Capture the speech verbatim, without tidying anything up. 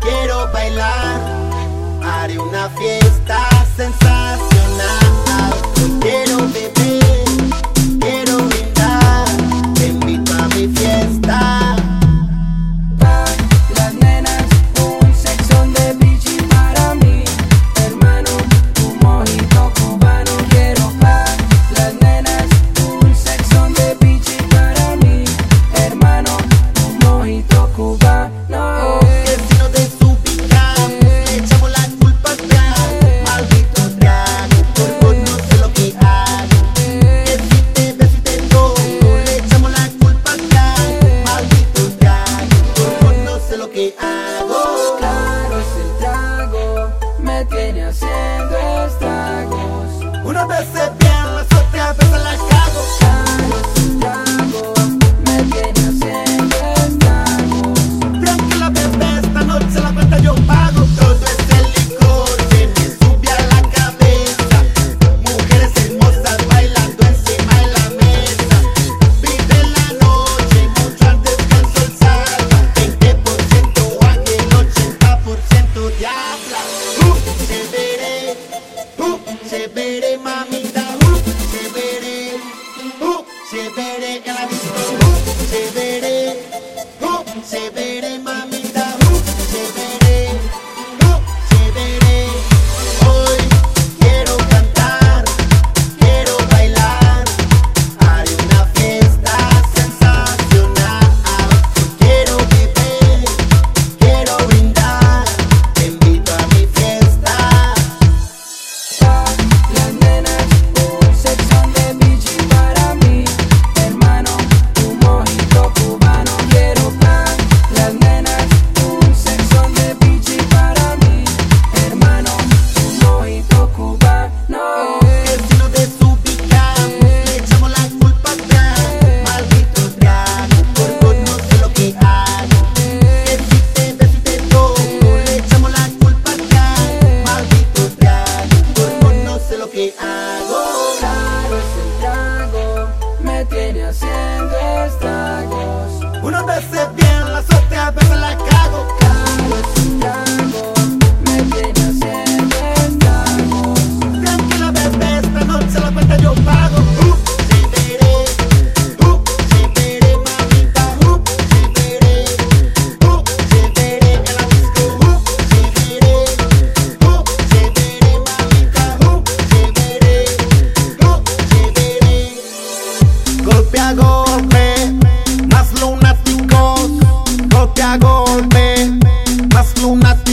quiero bailar, haré una fiesta sensacional. Quiero beber, quiero brindar, te invito a mi fiesta. Las nenas, un sexón de bichi para mí, hermano, un mojito cubano. Quiero pa' las nenas, un sexón de bichi para mí, hermano, un mojito cubano. Que si no desubicamos, le echamos la culpa atrás. Maldito trago, por vos no sé lo que hago. Que si te beso y te toco, le echamos la culpa atrás. Maldito trago, por vos no sé lo que hago. Claro, ese trago me tiene haciendo estragos. Unas veces bien, las otras veces las cago. Claro, ese trago me tiene haciendo estragos. Tranquila bebé, esta noche la cuenta yo pago. Todo ese licor que me sube a la cabeza. Mujeres hermosas bailando encima de la mesa. Vive la noche mucho antes que el sol salga. veinte por ciento ángel, ochenta por ciento diabla. Uh, chévere, uh, chévere mamita. Uh, chévere, uh, chévere en la disco. Uh, chévere, uh, chévere mamita. Uh, chévere, uh, chévere. Hoy quiero cantar, quiero bailar, haré una fiesta sensacional. Quiero beber, quiero brindar, te invito a mi fiesta. Las nenas, un sexón de bichi para mí, hermano, un mojito cubano. Quiero pa' las nenas, un sexón de bichi para mí, hermano, un mojito cubano. Que si no desubicamos, le echamos la culpa atrás. Maldito trago, por vos no sé lo que hago. Que si te beso y te toco, le echamos la culpa atrás. Maldito trago, por vos no sé lo que hago. Claro, ese trago me tiene haciendo estragos. Unas veces bien, las otras veces las cago. Claro, ese trago me tiene haciendo estragos. Tranquila bebé, esta noche la cuenta yo pago. Uh, chévere, uh, chévere mamita. Uh, chévere, uh, chévere en la disco. Uh, chévere, uh, chévere mamita. Uh, chévere, uh, chévere. Golpe a golpe, más lunáticos. Golpe a golpe, más lunáticos.